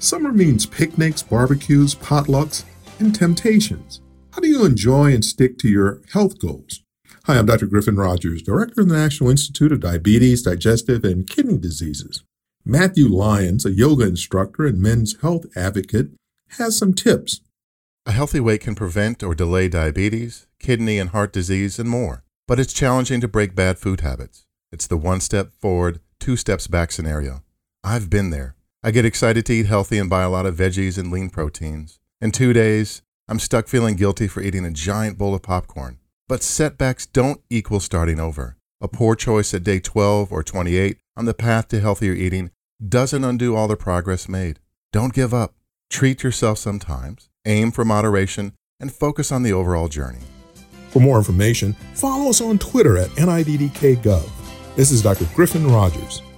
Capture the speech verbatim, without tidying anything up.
Summer means picnics, barbecues, potlucks, and temptations. How do you enjoy and stick to your health goals? Hi, I'm Doctor Griffin Rogers, Director of the National Institute of Diabetes, Digestive, and Kidney Diseases. Matthew Lyons, a yoga instructor and men's health advocate, has some tips. A healthy weight can prevent or delay diabetes, kidney and heart disease, and more. But it's challenging to break bad food habits. It's the one step forward, two steps back scenario. I've been there. I get excited to eat healthy and buy a lot of veggies and lean proteins. In two days, I'm stuck feeling guilty for eating a giant bowl of popcorn. But setbacks don't equal starting over. A poor choice at day twelve or twenty-eight on the path to healthier eating doesn't undo all the progress made. Don't give up. Treat yourself sometimes, aim for moderation, and focus on the overall journey. For more information, follow us on Twitter at N I D D K Gov. This is Doctor Griffin Rogers.